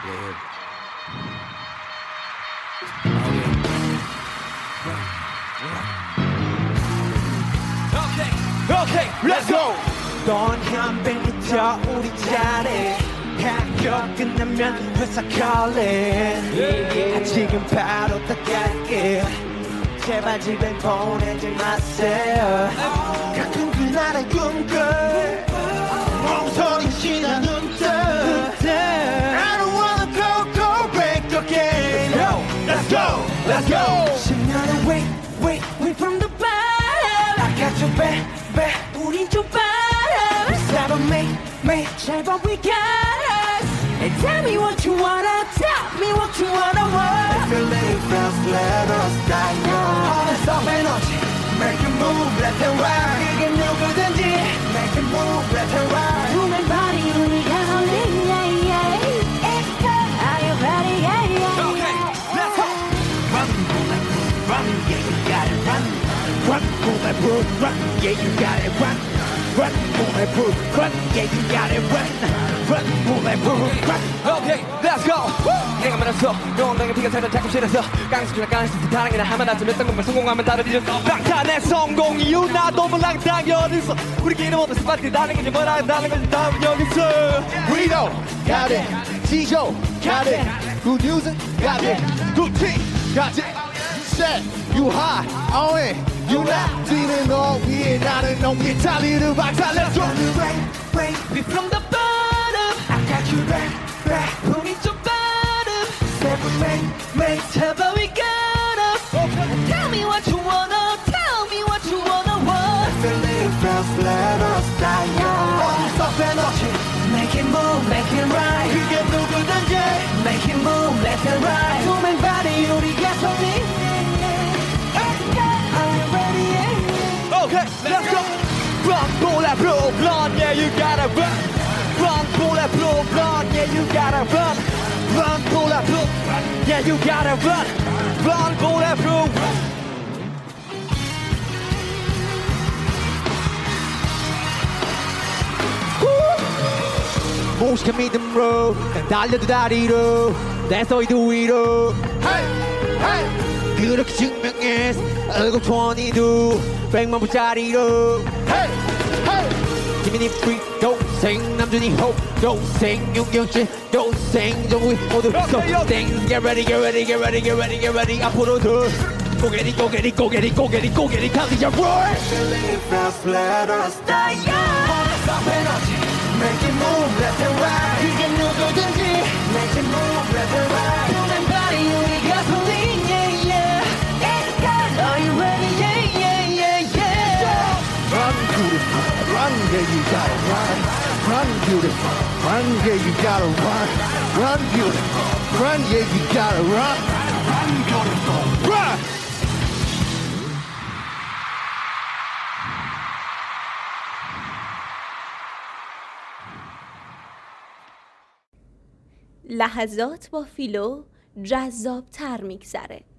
Okay, let's go. 넌 현빈이죠 우리 자리 학교 끝나면 회사 calling 지금 바로 나갈게 제발 집에 보내지 마세요 가끔 그날의 꿈꿔 멍청이 지나 눈뜨 I don't wanna go back again Yo, let's go, let's go 신나는 wait from the bottom I got your back 우린 좀 빠져 Seven mate 제발 we got us And tell me what you wanna tell me what you wanna want If you leave us let us die young All this up energy Make a move left and right 이게 누구든지 Make a move left and right Human body 우리가 홀린 yeah yeah It's good Are you ready yeah yeah Okay, let's go Run, yeah you got it run Run, bulletproof, run, yeah you got it run Run, bulletproof, run, yeah you got it run Run, bulletproof, run Okay, let's go 내가 말했어 넌 내게 피가 살던 자꾸 싫어서 깡스키나 깡스키 다랑이나 하면 안 했던 것만 성공하면 다른 일은 랑탄의 성공 이유 나도 몰랑 당연했어 우리끼리 모두 스파트 다른 게 뭐라 다른 건 다음 여기서 We know, got it 지조, got it Good news, got it Good team, got it Set, you high, on it You not dealing all we 나는 놈이 달리는 박살 Let's go Wait from the bottom I got you back 우리 좀 bottom Seven mate 제발 we got us Tell me what you wanna Tell me what you wanna want Feeling fast let us die young All this up energy Make it move, make it right 그게 누구든지 Make it move, left and right Human body 우리가 손이 Okay, let's go. Run, bulletproof, run, yeah you gotta run. Run, bulletproof, run, yeah you gotta run. Run, bulletproof, yeah you gotta run. Run, bulletproof. 무식한 믿음으로 난 달려도 다리로 내 소리도 위로. Hey, hey. 그렇게 증명했어 얼굴 22 100만 불짜리로 Hey, hey 김민희 free 동생 남준이 hope 동생 윤경진 동생 정우희 모두 동생 Get ready, get ready, get ready, get ready, get ready 앞으로도 고개리 고개리 고개리 고개리 고개리 강디자 roar Feeling fast, let us die young Stop energy Make it move left and right 이게 누구든지 Make it move left and right Human body 우리가 소리 Are you ready? Yeah, yeah, yeah, yeah. Run, beautiful. Run, yeah, you gotta run. Run, beautiful. Run, yeah, you gotta run. Run, beautiful. Run, yeah, you gotta run. Run, beautiful. Run! لحظات با فیلو جذاب تر میگذره.